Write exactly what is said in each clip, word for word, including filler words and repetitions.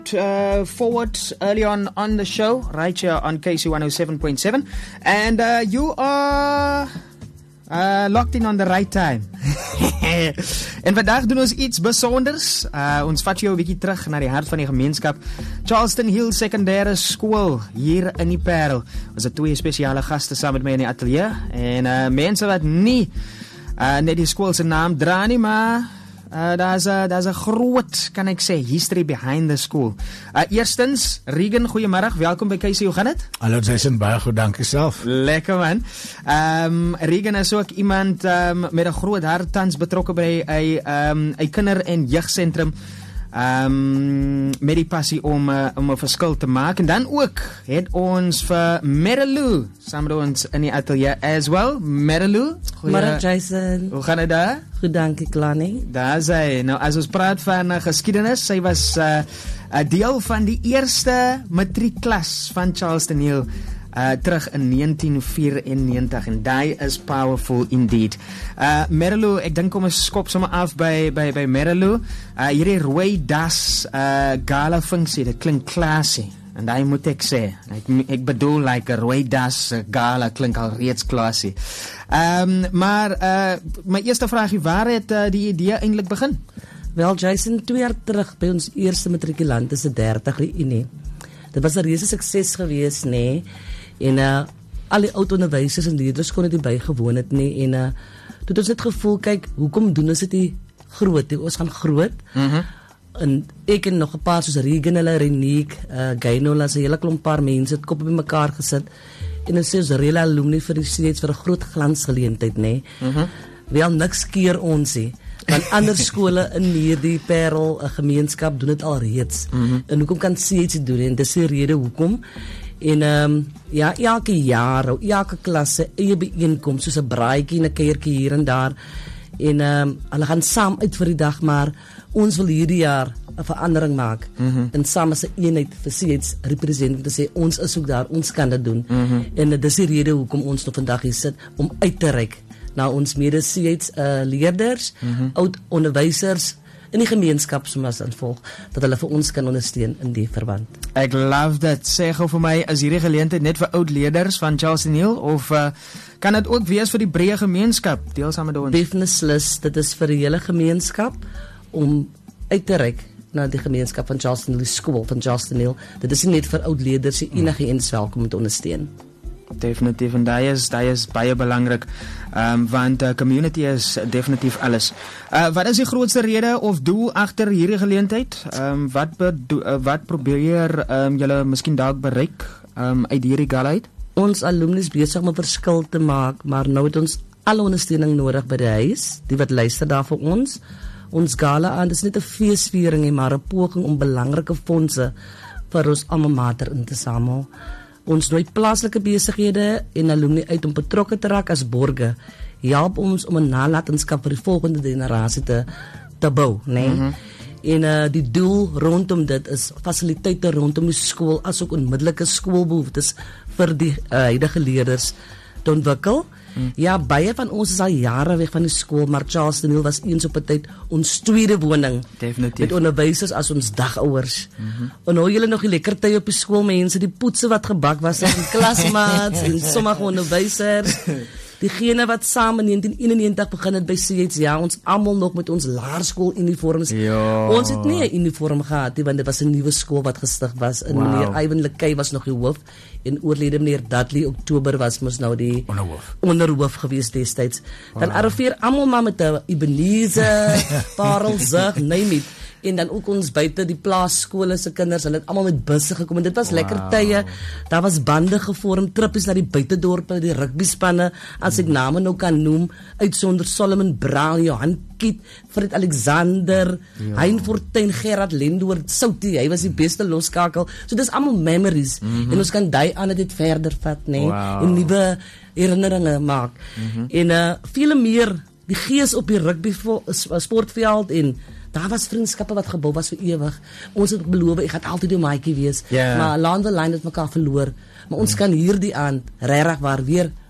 Uh, forward early on on the show, right here on K C one oh seven point seven, and uh, you are uh, locked in on the right time. En vandag doen ons iets besonders. Uh, ons vat jou 'n bietjie terug na die hart van die gemeenskap. Charleston Hill Sekondêre Skool hier in die Parel. Ons het twee spesiale gaste saam met my in die ateljee en uh, mense wat nie uh, net die skool se naam dra nie, maar Uh, daar's 'n daar's 'n groot, kan ek sê, history behind the school. Uh, eerstens, Regan, goeiemôre, welkom by K C. Hoe gaan dit? Hallo Jason, baie goed, dankie self. Lekker man. Ehm um, Regan is ook iemand um, met 'n groot hart tans betrokke by 'n ehm 'n kinder- en jeugsentrum. Ehm um, met die passie om uh, om 'n verskil te maak. En dan ook het ons vir Merilou saam met ons in die ateljee as well. Merilou, goeie Jason. Hoe gaan dit daar? Goed, dankie Klani. Daar sy. Nou as ons praat van uh, geskiedenis, sy was 'n uh, uh, deel van die eerste matriekklas van Charleston Hill. Uh, terug in negentien vyerennegentig en daai is powerful indeed. Uh, Merilou, ek dink kom ons skop sommer af by by by Merilou. Uh, hierdie rooi das uh, gala funksie, dit klink classy. En daai moet ek sê. Ek, ek bedoel like 'n rooi das uh, gala klink al reeds classy. Um, maar uh, my eerste vraagie, waar het uh, die idee eintlik begin? Wel Jason, twee jaar terug by ons eerste matrikulante se dertig reunie. Dit was 'n reuse sukses geweest, nê. Nee. En uh, al die oud onderwysers en leerders kon dit nie bygewoon het nie. En uh, toe het ons net gevoel, kyk, hoekom doen ons dit nie groot? Nie? Ons gaan groot. Mm-hmm. En ek en nog 'n paar soos Regan, hulle, Renique, uh, Gainola, 'n hele klomp paar mense het koppe bymekaar gesit. En ons sê ons reële alumni vir die steeds vir 'n groot glansgeleentheid, nê. Mm-hmm. Wel niks keer ons nie. Want ander skole in hierdie Parel 'n gemeenskap doen dit al reeds. Mm-hmm. En hoekom kan C H dit doen? En dis die rede hoekom. En um, ja, elke jaar, elke klas se eie byeenkoms, soos 'n braaitjie en 'n kuiertjie hier en daar. En um, hulle gaan saam uit vir die dag, maar ons wil hierdie jaar 'n verandering maak. Mm-hmm. En saam as 'n eenheid vir C H represent te sê ons is ook daar, ons kan dit doen. Mm-hmm. En uh, dis die rede hoekom ons tot vandag hier sit om uit te reik na ons mede C H uh, leerders, mm-hmm. oud onderwysers in die gemeenskap soms aan volg, dat hulle vir ons kan ondersteun in die verband. Ek love that. Sê gou vir my, is hierdie geleentheid net vir oud leerders van Charleston Hill of uh, kan dit ook wees vir die breë gemeenskap? Deel saam met ons. Definitely, dit is vir die hele gemeenskap om uit te reik na die gemeenskap van Charleston Hill, die skool van Charleston Hill. Dit is nie net vir oud leerders, enige eens welkom om te ondersteun. Definitief, en daai is, daai is baie belangrik, um, want uh, community is definitief alles. Uh, wat is die grootste rede of doel agter hierdie geleentheid? Um, wat, bedo, uh, wat probeer um, julle miskien dalk bereik um, uit hierdie gala uit? Ons alumni is besig om 'n verskil te maak, maar nou het ons alle ondersteuning nodig by die huis, die wat luister daar vir ons. Ons gala aan, dis net 'n feesviering, maar 'n poging om belangrike fondse vir ons alma mater in te samel. Ons nooi plaaslike besighede en alumni uit om betrokke te raak as borge. Help ons om 'n nalatenskap vir die volgende generasie te, te bou, nee. Mm-hmm. En uh, die doel rondom dit is fasiliteite rondom die skool, asook onmiddellike skoolbehoeftes vir die uh, huidige leerders te ontwikkel. Mm. Ja, baie van ons is al jare weg van die skool, maar Charleston Hill was eens op 'n tyd ons tweede woning. Definitief. Met onderwysers as ons dagouers. Mm-hmm. En nou julle nog die lekker tye op die skool, mense, die poetse wat gebak was in klasmaats en sommige onderwysers. Diegene wat saam in negentien eenennegentig begin het by C H, ja, ons almal nog met ons laerskooluniforms. Ja. Ons het nie 'n uniform gehad nie, want dit was 'n nuwe skool wat gestig was. En wow. Meneer Ivan Lekay was nog die hoof en oorlede meneer Dudley Oktober was mos nou die onderhoof. Onderhoof gewees destyds. Wow. Dan arriveer almal maar met 'n Ebenezer, Parelzug, name it. En dan ook ons buite die plaasskole se kinders, hulle het almal met busse gekom en dit was wow. lekker tye. Daar was bande gevorm, trippies na die buitedorpe, die rugbyspanne, as ek name nou kan noem, uitsonder Solomon Brown, Johan Kiet, Fred Alexander, ja. Hein Fortuin, Gerard Lendoor, Soutie, hy was die beste loskakel. So dis almal memories. Mm-hmm. En ons kan daai aan dit verder vat, nê, nee? wow. En nuwe herinneringe maak. Mm-hmm. En uh vele meer die gees op die rugby sportveld en daar was vriendskappe wat gebou was vir ewig. Ons het beloof ek gaan altyd 'n maatjie wees. Yeah. Maar along the line het mekaar verloor. Maar ons mm. kan hierdie aand regtig waar weer op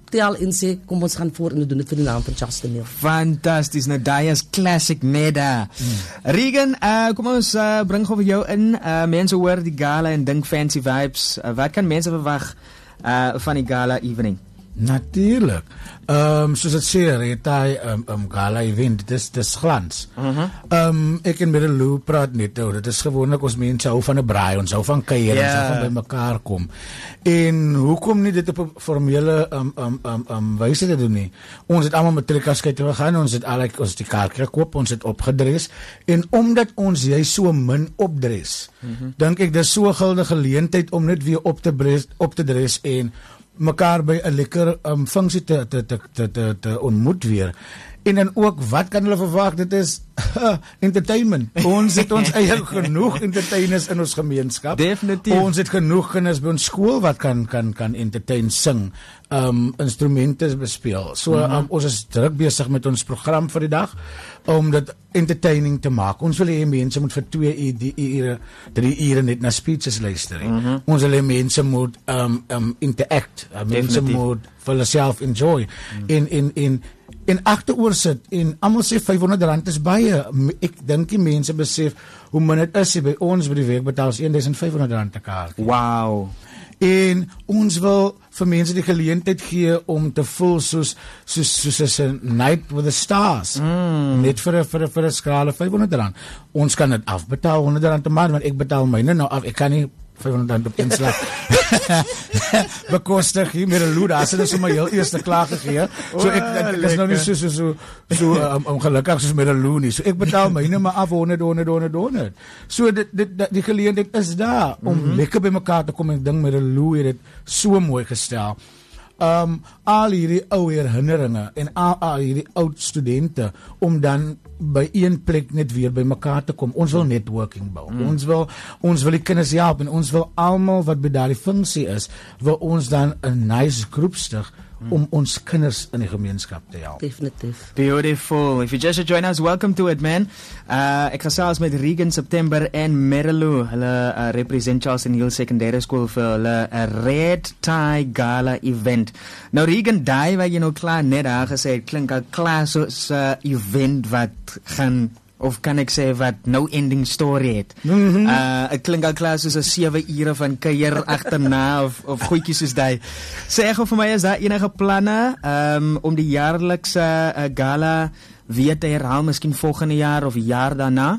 tel en sê kom ons gaan voor en we doen dit vir die naam van Charles de Nil. Fantasties, nou daai is classic net daar. Hmm. Regan, uh, kom ons uh, bring gou vir jou in. Uh, mense hoor die gala en dink fancy vibes. Uh, wat kan mense verwag uh, van die gala evening? Natuurlijk. Um, soos het sê, Retaai um, um, gala event, dit is, dit is glans. Uh-huh. um, ek en Merilou praat net, oh, dit is gewoonlik ons mense hou van 'n braai, ons hou van kuier, yeah. ons hou van by mekaar kom. En hoekom nie dit op 'n formele um, um, um, um, wyse te doen nie? Ons het almal matriekaskyk toe gegaan, ons het al ons het die kaart gekoop, ons het opgedres, en omdat ons jy so min opdres, uh-huh. dink ek dis so 'n guldige geleentheid om net weer op te dres, op te dres en mekaar by 'n lekker um, funksie te, te, te, te, te, te ontmoet weer. En dan ook, wat kan hulle verwag? Dit is uh, entertainment. Ons het ons eie genoeg entertainers in ons gemeenskap. Definitief. Ons het genoeg kinders by ons skool wat kan kan kan entertain, sing, um, instrumente bespeel. So mm-hmm. um, ons is druk besig met ons program vir die dag om dit entertaining te maak. Ons wil hê mense moet vir twee ure, drie ure net na speeches luister. Mm-hmm. Ons wil hê mense moet um, um, interact. Uh, mense moet vir hulle self enjoy. Mm. En en en en agteroor sit en almal sê vyfhonderd rand is baie. Ek dink die mense besef hoe min dit is. By ons by die week betaal ons eenduisend vyfhonderd rand te kaart. Wow. En ons wil vir mense die geleentheid gee om te voel soos soos soos 'n night with the stars. Mm. Net vir 'n vir 'n vir 'n skrale vyfhonderd rand. Ons kan dit afbetaal honderd rand per maand, want ek betaal myne nou af. Ek kan nie vyfhonderd rand op een slag bekostig hier met 'n loed. As dit sommer heel eerste klaar gegee. So ek, ek is nou nie so so so so um, um, gelukkig soos met 'n loed nie. So ek betaal myne maar af honderd honderd honderd honderd. So dit dit die geleentheid is daar om mm-hmm. lekker by mekaar te kom en ding met 'n loed het dit so mooi gestel. Um al hierdie ou herinneringe en al, al hierdie oud studente om dan by een plek net weer by mekaar te kom. Ons wil networking bou. Mm. Ons wil ons wil die kinders help en ons wil almal wat by daardie funksie is, wil ons dan 'n nice groep stig mm. om ons kinders in die gemeenskap te help. Definitief. Beautiful. If you just join us, welcome to it, man. Uh, ek gesels met Regan September en Merilou. Hulle uh, represent Charles Hill Secondary School vir hulle uh, Red Tie Gala event. Nou Regan, daai wat jy nou klaar net daar gesê het, klink al klaar soos 'n uh, event wat gaan, of kan ek sê wat no ending story het. Mm-hmm. Uh, ek klink al klaar soos 'n sewe ure van kuier agterna of of goedjies soos daai. Sê gou vir my, is daar enige planne um, om die jaarlikse uh, gala weer te herhaal, miskien volgende jaar of jaar daarna?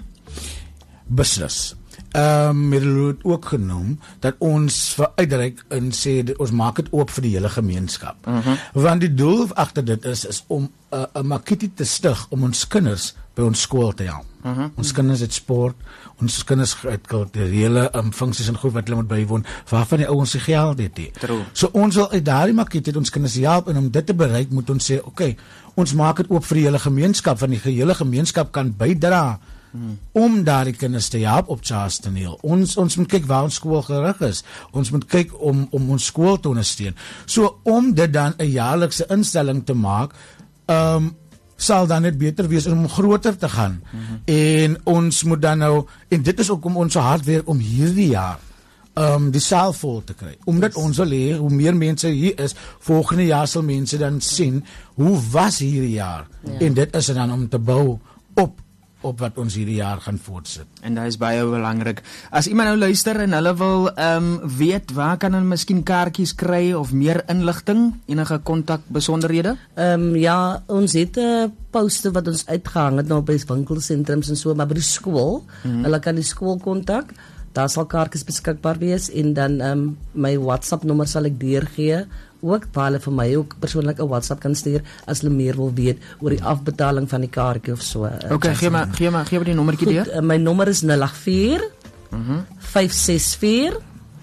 Beslis. Um, Merilou het ook genoem dat ons vir uitreik en sê dat ons maak dit oop vir die hele gemeenskap. Uh-huh. Want die doel agter dit is is om 'n uh, 'n makkie te stig om ons kinders by ons skool te help. Uh-huh. Ons kinders het sport, ons kinders het kulturele um, funksies en goed wat hulle moet bywoon, waarvan die ouens se geld het. True. So ons wil uit daardie makkie dit ons kinders help, en om dit te bereik moet ons sê, okay, ons maak dit oop vir die hele gemeenskap, want die hele gemeenskap kan bydra Hmm. om daardie kinders te help op Charles de Nil. Ons ons moet kyk waar ons skool gerig is. Ons moet kyk om om ons skool te ondersteun. So om dit dan 'n jaarlikse instelling te maak, ehm um, sal dan net beter wees om groter te gaan. Hmm. En ons moet dan nou, en dit is ook om ons so hard werk om hierdie jaar um die saal vol te kry. Omdat yes. ons wil hê hoe meer mense hier is, volgende jaar sal mense dan sien hoe was hierdie jaar. Yeah. En dit is dan om te bou op op wat ons hierdie jaar gaan voortsit. En dit is baie belangrik. As iemand nou luister en hulle wil um, weet, waar kan hulle miskien kaartjies kry of meer inligting, enige kontak besonderhede? Um, ja, ons het 'n uh, poster wat ons uitgehang het nou by winkelsentrums en so, maar by die skool, mm-hmm. hulle kan die skool kontak, daar sal kaartjies beskikbaar wees, en dan um, my WhatsApp nommer sal ek deurgee, ook waar hulle vir my ook persoonlik 'n WhatsApp kan stuur as hulle meer wil weet oor die afbetaling van die kaartjie of so. Uh, okay, gee maar gee maar gee maar die nommertjie deur. Uh, my nommer is nul agt vier Mhm. vyf ses vier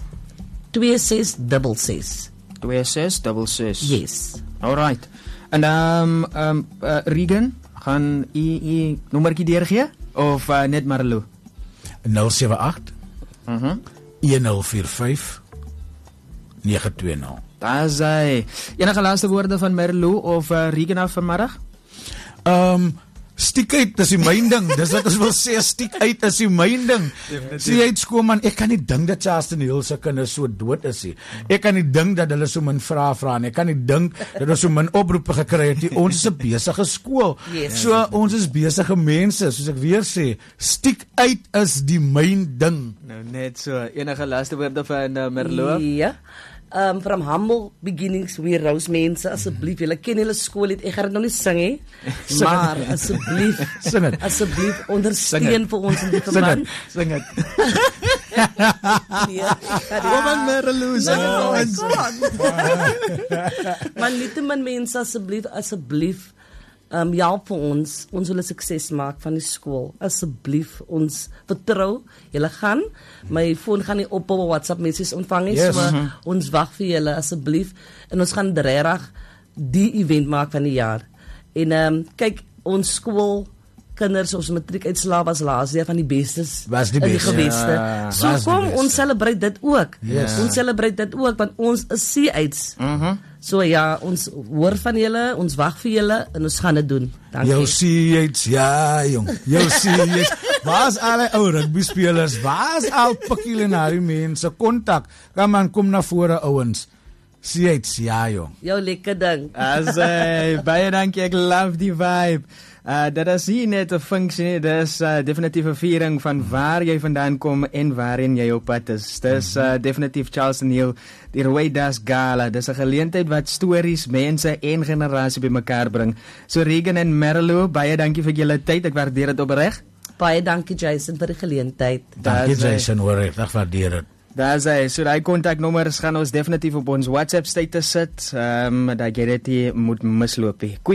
twee ses ses ses. twee ses ses ses. Yes. Alright. En um um uh, Regan, gaan u u nommertjie deurgee of uh, net Merilou? nul sewe agt Mhm. een nul vier vyf nege twee nul. Daar is hy. Enige laaste woorde van Merilou of uh, Regan af vanmiddag? Um, Stiek uit, dis die myn ding. Dis wat ons wil sê, stiek uit is die myn ding. Sê jy het skoolman, ek kan nie dink dat Charleston Hill se kinders so dood is nie. Ek kan nie dink dat hulle so min vra vra nie. Ek kan nie dink dat ons so min oproepe gekry het nie. Ons is 'n besige skool. Yes. So ons is besige mense, soos ek weer sê, stiek uit is die myn ding. Nou net so, enige laaste woorde van uh, Merlo? Ja. Um, from humble beginnings we rose mense, asseblief, julle ken julle skool het, ek gaan dit nog nie sing hê, maar asseblief, Sing het. asseblief ondersteun vir ons in die Sing verband. het, sing het. Nee, ek gaan Kom aan Merlo, sing No, het ek ons. kan. Maar nietemin mense, asseblief, asseblief, um, help vir ons, ons wil 'n sukses maak van die skool, asseblief, ons vertrou, julle gaan, my foon gaan nie op op WhatsApp messages ontvang nie, Yes. so mm-hmm. ons wag vir julle asseblief, en ons gaan regtig die event maak van die jaar, en um, kyk, ons skool, kinders, ons matriekuitslae was laas jaar van die bestes Was die in die beste. geweste. Ja, So was die kom, beste. ons celebrate dit ook. Yes. Ons celebrate dit ook, want ons is C-aids. Mhm. So ja, ons hoor van julle, ons wag vir julle en ons gaan dit doen. Dankie. Jou C H, ja jong, jou C H. Waar's al die ou rugby spelers? Waar's al pikkelinari mense? Kontak. Kom aan, kom na vore ouens. C H, ja jong. Jou lekker ding. As uh, baie dankie, ek love die vibe. Uh, dit is nie net 'n funksie nie, dit is uh, definitief 'n viering van waar jy vandaan kom en waarheen jy op pad is. Dit is uh, definitief Charleston Hill, die Rooi Das Gala. Dit is 'n geleentheid wat stories, mense en generasie bymekaar bring. So Regan en Merlo, baie dankie vir julle tyd. Ek waardeer dit opreg. Baie dankie Jason vir die geleentheid. Dankie Daar is hy. Jason, hoor ek, ek waardeer dit. Daar is hy. So die kontaknommers gaan ons definitief op ons WhatsApp status sit. Ehm um, dat jy dit nie moet misloop nie.